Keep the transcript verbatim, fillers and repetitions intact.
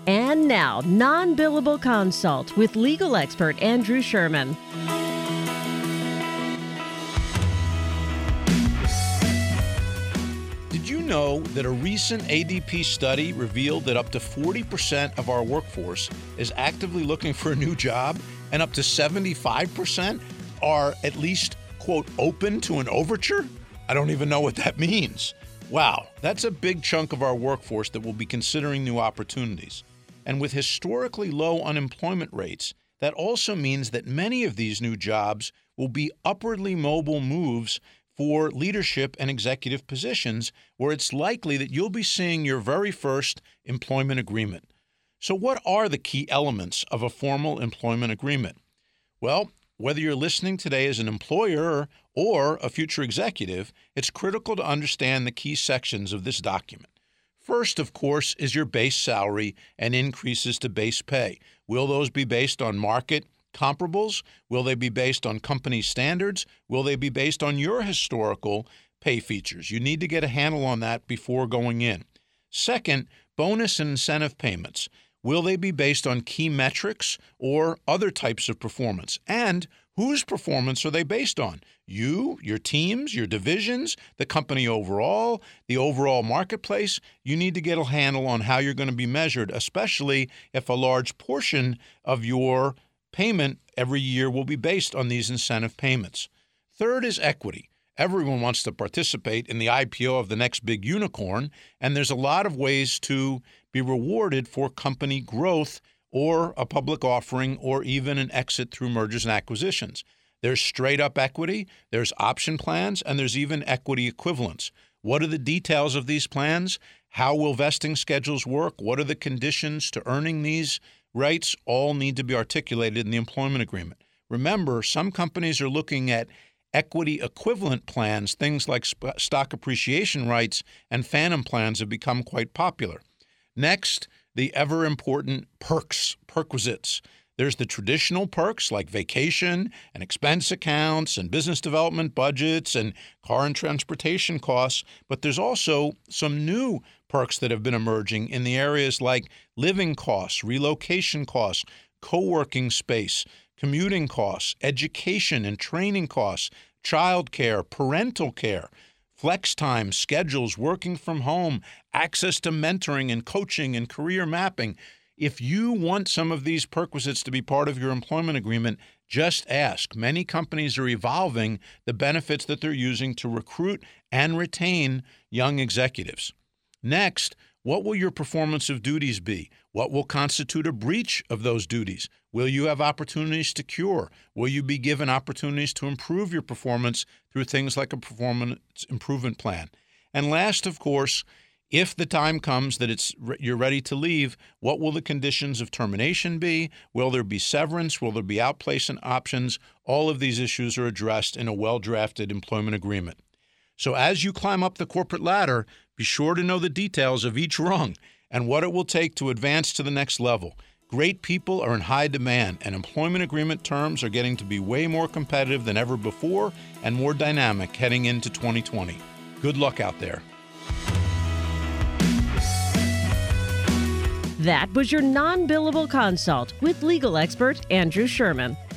And now, non-billable consult with legal expert Andrew Sherman. Did you know that a recent A D P study revealed that up to forty percent of our workforce is actively looking for a new job, and up to seventy-five percent are at least, quote, open to an overture? I don't even know what that means. Wow, that's a big chunk of our workforce that will be considering new opportunities. And with historically low unemployment rates, that also means that many of these new jobs will be upwardly mobile moves for leadership and executive positions, where it's likely that you'll be seeing your very first employment agreement. So what are the key elements of a formal employment agreement? Well, whether you're listening today as an employer or a future executive, it's critical to understand the key sections of this document. First, of course, is your base salary and increases to base pay. Will those be based on market comparables? Will they be based on company standards? Will they be based on your historical pay features? You need to get a handle on that before going in. Second, bonus and incentive payments. Will they be based on key metrics or other types of performance? And whose performance are they based on? You, your teams, your divisions, the company overall, the overall marketplace? You need to get a handle on how you're going to be measured, especially if a large portion of your payment every year will be based on these incentive payments. Third is equity. Everyone wants to participate in the I P O of the next big unicorn, and there's a lot of ways to be rewarded for company growth or a public offering or even an exit through mergers and acquisitions. There's straight up equity, there's option plans, and there's even equity equivalents. What are the details of these plans? How will vesting schedules work? What are the conditions to earning these rights? All need to be articulated in the employment agreement. Remember, some companies are looking at equity equivalent plans. Things like sp- stock appreciation rights and phantom plans have become quite popular. Next, the ever important perks, perquisites. There's the traditional perks like vacation and expense accounts and business development budgets and car and transportation costs, but there's also some new perks that have been emerging in the areas like living costs, relocation costs, co-working space, commuting costs, education and training costs, child care, parental care, flex time, schedules, working from home, access to mentoring and coaching and career mapping. If you want some of these perquisites to be part of your employment agreement, just ask. Many companies are evolving the benefits that they're using to recruit and retain young executives. Next, what will your performance of duties be? What will constitute a breach of those duties? Will you have opportunities to cure? Will you be given opportunities to improve your performance through things like a performance improvement plan? And last, of course, if the time comes that it's you're ready to leave, what will the conditions of termination be? Will there be severance? Will there be outplacement options? All of these issues are addressed in a well-drafted employment agreement. So as you climb up the corporate ladder, be sure to know the details of each rung and what it will take to advance to the next level. Great people are in high demand, and employment agreement terms are getting to be way more competitive than ever before and more dynamic heading into twenty twenty. Good luck out there. That was your non-billable consult with legal expert Andrew Sherman.